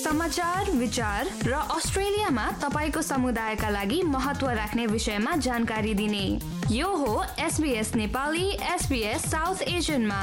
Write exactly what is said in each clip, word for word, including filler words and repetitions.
समाचार, विचार र अस्ट्रेलियामा तपाईको समुदायका लागि महत्त्व राख्ने विषयमा जानकारी दिने यो हो एसबीएस नेपाली एसबीएस साउथ एशियनमा।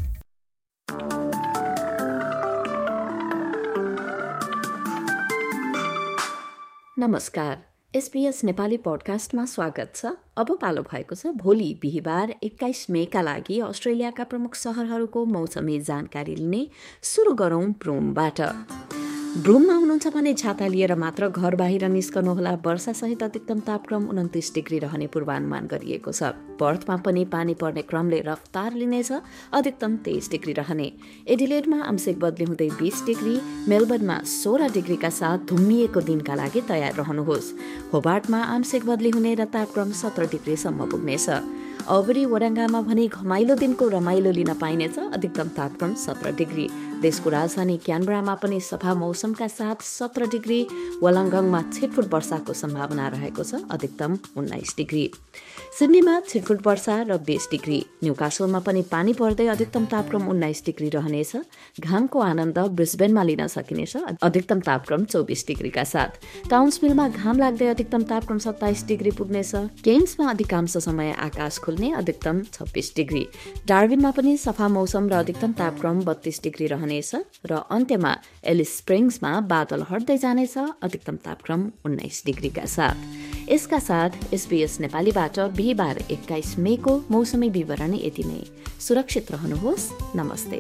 नमस्कार, एसबीएस नेपाली पोडकास्टमा स्वागत छ। अब पालो भएको छ भोलि बिहिबार एक्काइस मेका लागि अस्ट्रेलियाका प्रमुख सहरहरूको मौसमी जानकारी लिने। सुरु गरौं ब्रुमबाट। ब्रुममा हुनुहुन्छ भने छाता लिएर मात्र घर बाहिर निस्कनुहोला। वर्षासहित अधिकतम तापक्रम उन्तिस डिग्री रहने पूर्वानुमान गरिएको छ। पर्थमा पनि पानी पर्ने क्रमले रफ्तार लिनेछ, अधिकतम तेइस डिग्री रहने। एडिलेडमा आंशिक बदली हुँदै बीस डिग्री, मेलबर्नमा सोह्र डिग्रीका साथ धुम्मिएको दिनका लागि तयार रहनुहोस्। होबार्टमा आंशिक बदली हुने र तापक्रम सत्र डिग्रीसम्म पुग्नेछ। अबरी वडाङ्गामा भने घमाइलो दिनको रमाइलो लिन पाइनेछ, अधिकतम तापक्रम सत्र डिग्री। देशको राजधानी क्यानबरामा पनि सफा मौसमका साथ सत्र डिग्री। वलाङ्गङमा छिटफुट वर्षाको सम्भावना रहेको छ, अधिकतम उन्नाइस डिग्री। सिडनीमा छिटफुट वर्षा र बीस डिग्री। न्युकासलमा पनि पानी पर्दै अधिकतम तापक्रम उन्नाइस डिग्री रहनेछ। घामको आनन्द ब्रिस्बेनमा लिन सकिनेछ, अधिकतम तापक्रम चौबिस डिग्रीका साथ। टाउन्सभिलमा घाम लाग्दै अधिकतम तापक्रम सत्ताइस डिग्री पुग्नेछ। केन्समा अधिकांश समय आकाश खुल्ने, अधिकतम छब्बिस डिग्री। डार्विनमा पनि सफा मौसम र अधिकतम तापक्रम बत्तीस डिग्री रहनेछ र अन्त्यमा एलिस स्प्रिङ्समा बादल हट्दै जानेछ, अधिकतम तापक्रम उन्नाइस डिग्रीका साथ। यसका साथ एसबीएस नेपालीबाट बिहिबार एक्काइस मेको मौसमी विवरण यति नै। सुरक्षित रहनुहोस्। नमस्ते।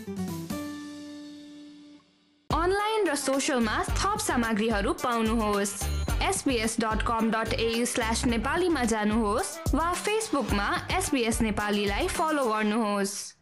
अनलाइन र सोशलमा थप सामग्रीहरू पाउनुहोस्। SBS dot com dot AU slash नेपालीमा जानुहोस् वा फेसबुकमा एसबीएस नेपालीलाई फलो गर्नुहोस्।